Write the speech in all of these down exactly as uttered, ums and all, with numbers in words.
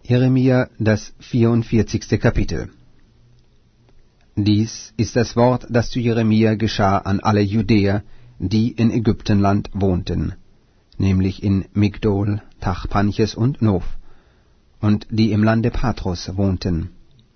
Jeremia, das vierundvierzigste Kapitel. Dies ist das Wort, das zu Jeremia geschah an alle Judäer, die in Ägyptenland wohnten, nämlich in Migdol, Tachpanches und Nof, und die im Lande Patros wohnten.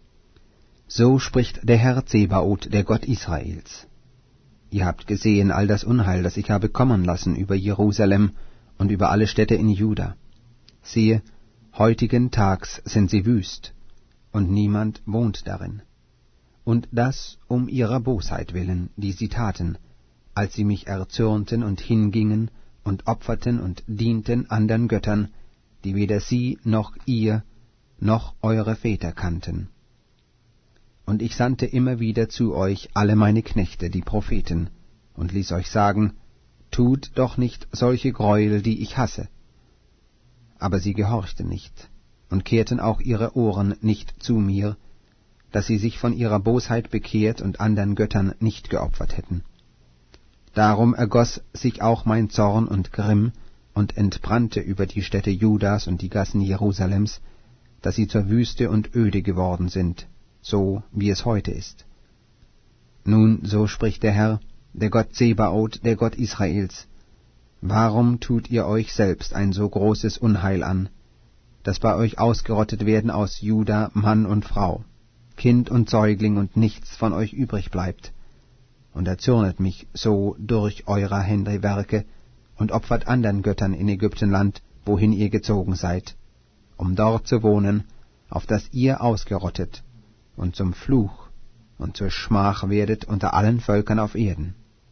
So spricht der Herr Zebaoth, der Gott Israels. Ihr habt gesehen all das Unheil, das ich habe kommen lassen über Jerusalem und über alle Städte in Juda. Siehe, heutigen Tags sind sie wüst, und niemand wohnt darin. Und das um ihrer Bosheit willen, die sie taten, als sie mich erzürnten und hingingen und opferten und dienten andern Göttern, die weder sie noch ihr noch eure Väter kannten. Und ich sandte immer wieder zu euch alle meine Knechte, die Propheten, und ließ euch sagen, tut doch nicht solche Gräuel, die ich hasse. Aber sie gehorchten nicht, und kehrten auch ihre Ohren nicht zu mir, dass sie sich von ihrer Bosheit bekehrt und andern Göttern nicht geopfert hätten. Darum ergoß sich auch mein Zorn und Grimm und entbrannte über die Städte Judas und die Gassen Jerusalems, dass sie zur Wüste und öde geworden sind, so wie es heute ist. Nun, so spricht der Herr, der Gott Zebaoth, der Gott Israels: Warum tut ihr euch selbst ein so großes Unheil an, dass bei euch ausgerottet werden aus Juda Mann und Frau, Kind und Säugling, und nichts von euch übrig bleibt? Und erzürnet mich so durch eurer Hände Werke und opfert andern Göttern in Ägyptenland, wohin ihr gezogen seid, um dort zu wohnen, auf dass ihr ausgerottet und zum Fluch und zur Schmach werdet unter allen Völkern auf Erden.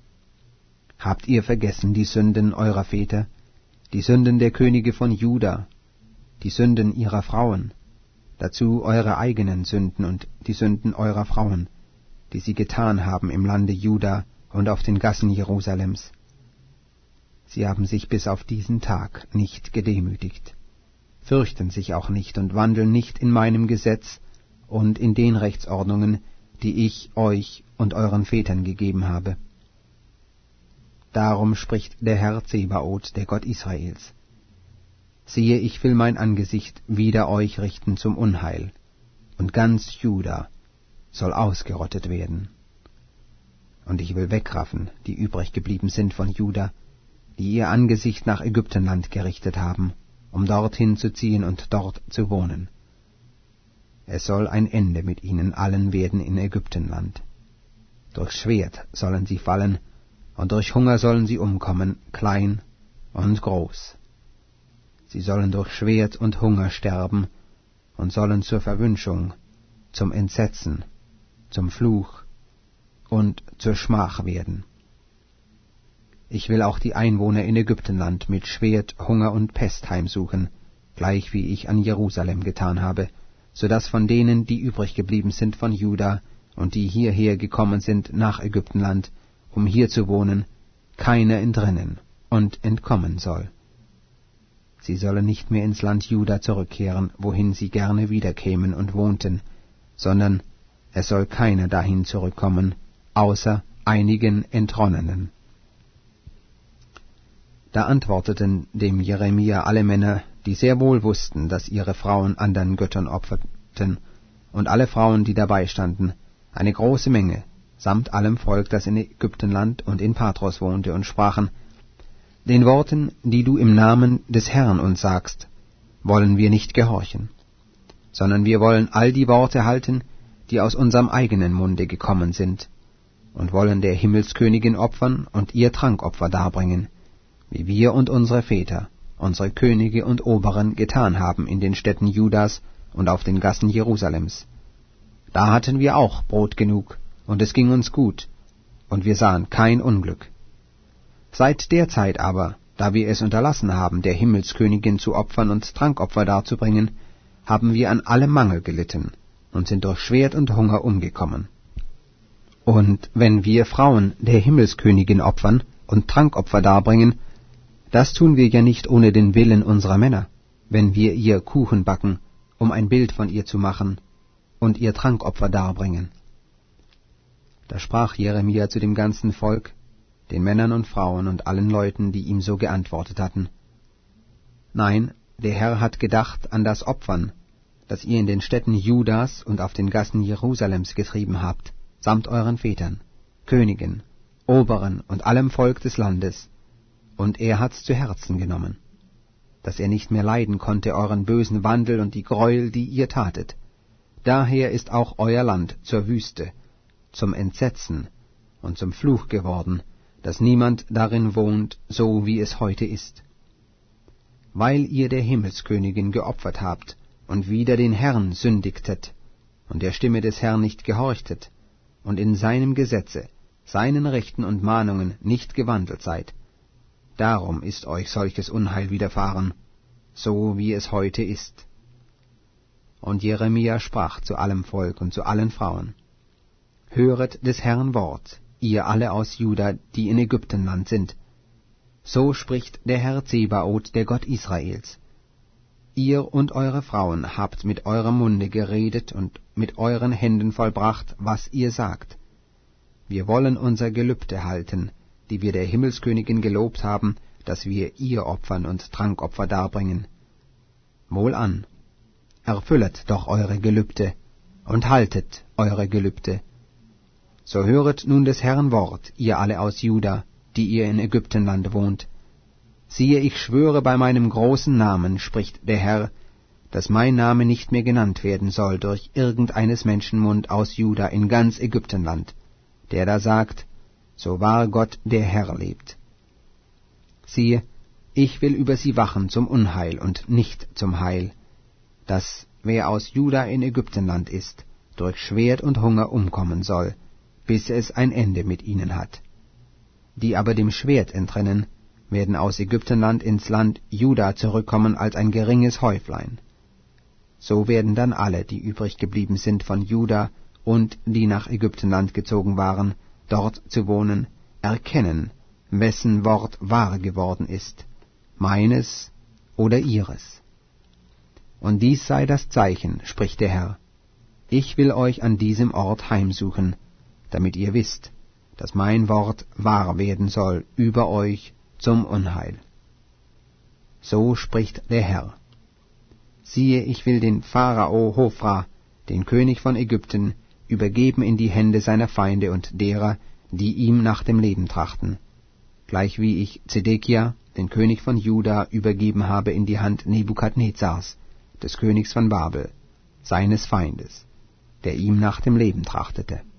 Habt ihr vergessen die Sünden eurer Väter, die Sünden der Könige von Juda, die Sünden ihrer Frauen, dazu eure eigenen Sünden und die Sünden eurer Frauen, die sie getan haben im Lande Juda und auf den Gassen Jerusalems? Sie haben sich bis auf diesen Tag nicht gedemütigt, fürchten sich auch nicht und wandeln nicht in meinem Gesetz und in den Rechtsordnungen, die ich euch und euren Vätern gegeben habe. Darum spricht der Herr Zebaoth, der Gott Israels: Siehe, ich will mein Angesicht wider euch richten zum Unheil, und ganz Juda soll ausgerottet werden. Und ich will wegraffen, die übrig geblieben sind von Juda, die ihr Angesicht nach Ägyptenland gerichtet haben, um dorthin zu ziehen und dort zu wohnen. Es soll ein Ende mit ihnen allen werden in Ägyptenland. Durch Schwert sollen sie fallen, und durch Hunger sollen sie umkommen, klein und groß. Sie sollen durch Schwert und Hunger sterben und sollen zur Verwünschung, zum Entsetzen, zum Fluch und zur Schmach werden. Ich will auch die Einwohner in Ägyptenland mit Schwert, Hunger und Pest heimsuchen, gleich wie ich an Jerusalem getan habe, so dass von denen, die übrig geblieben sind von Juda und die hierher gekommen sind nach Ägyptenland, um hier zu wohnen, keiner entrinnen und entkommen soll. Sie sollen nicht mehr ins Land Juda zurückkehren, wohin sie gerne wiederkämen und wohnten, sondern es soll keiner dahin zurückkommen, außer einigen Entronnenen. Da antworteten dem Jeremia alle Männer, die sehr wohl wussten, dass ihre Frauen andern Göttern opferten, und alle Frauen, die dabei standen, eine große Menge, samt allem Volk, das in Ägyptenland und in Patros wohnte, und sprachen: Den Worten, die du im Namen des Herrn uns sagst, wollen wir nicht gehorchen, sondern wir wollen all die Worte halten, die aus unserem eigenen Munde gekommen sind, und wollen der Himmelskönigin opfern und ihr Trankopfer darbringen, wie wir und unsere Väter, unsere Könige und Oberen getan haben in den Städten Judas und auf den Gassen Jerusalems. Da hatten wir auch Brot genug, und es ging uns gut, und wir sahen kein Unglück. Seit der Zeit aber, da wir es unterlassen haben, der Himmelskönigin zu opfern und Trankopfer darzubringen, haben wir an allem Mangel gelitten und sind durch Schwert und Hunger umgekommen. Und wenn wir Frauen der Himmelskönigin opfern und Trankopfer darbringen, das tun wir ja nicht ohne den Willen unserer Männer, wenn wir ihr Kuchen backen, um ein Bild von ihr zu machen, und ihr Trankopfer darbringen. Da sprach Jeremia zu dem ganzen Volk, den Männern und Frauen und allen Leuten, die ihm so geantwortet hatten: Nein, der Herr hat gedacht an das Opfern, das ihr in den Städten Judas und auf den Gassen Jerusalems getrieben habt, samt euren Vätern, Königen, Oberen und allem Volk des Landes, und er hat's zu Herzen genommen, dass er nicht mehr leiden konnte euren bösen Wandel und die Gräuel, die ihr tatet. Daher ist auch euer Land zur Wüste, zum Entsetzen und zum Fluch geworden, dass niemand darin wohnt, so wie es heute ist. Weil ihr der Himmelskönigin geopfert habt und wider den Herrn sündigtet und der Stimme des Herrn nicht gehorchtet und in seinem Gesetze, seinen Rechten und Mahnungen nicht gewandelt seid, darum ist euch solches Unheil widerfahren, so wie es heute ist. Und Jeremia sprach zu allem Volk und zu allen Frauen: Höret des Herrn Wort, ihr alle aus Juda, die in Ägyptenland sind. So spricht der Herr Zebaoth, der Gott Israels. Ihr und eure Frauen habt mit eurem Munde geredet und mit euren Händen vollbracht, was ihr sagt. Wir wollen unser Gelübde halten, die wir der Himmelskönigin gelobt haben, dass wir ihr Opfern und Trankopfer darbringen. Wohlan, erfüllet doch eure Gelübde und haltet eure Gelübde. So höret nun des Herrn Wort, ihr alle aus Juda, die ihr in Ägyptenland wohnt. Siehe, ich schwöre bei meinem großen Namen, spricht der Herr, dass mein Name nicht mehr genannt werden soll durch irgendeines Menschen Mund aus Juda in ganz Ägyptenland, der da sagt, so wahr Gott der Herr lebt. Siehe, ich will über sie wachen zum Unheil und nicht zum Heil, dass wer aus Juda in Ägyptenland ist, durch Schwert und Hunger umkommen soll, bis es ein Ende mit ihnen hat. Die aber dem Schwert entrinnen, werden aus Ägyptenland ins Land Juda zurückkommen als ein geringes Häuflein. So werden dann alle, die übrig geblieben sind von Juda und die nach Ägyptenland gezogen waren, dort zu wohnen, erkennen, wessen Wort wahr geworden ist, meines oder ihres. Und dies sei das Zeichen, spricht der Herr: Ich will euch an diesem Ort heimsuchen, damit ihr wisst, dass mein Wort wahr werden soll über euch zum Unheil. So spricht der Herr: Siehe, ich will den Pharao Hophra, den König von Ägypten, übergeben in die Hände seiner Feinde und derer, die ihm nach dem Leben trachten, gleichwie ich Zedekia, den König von Juda, übergeben habe in die Hand Nebukadnezars, des Königs von Babel, seines Feindes, der ihm nach dem Leben trachtete.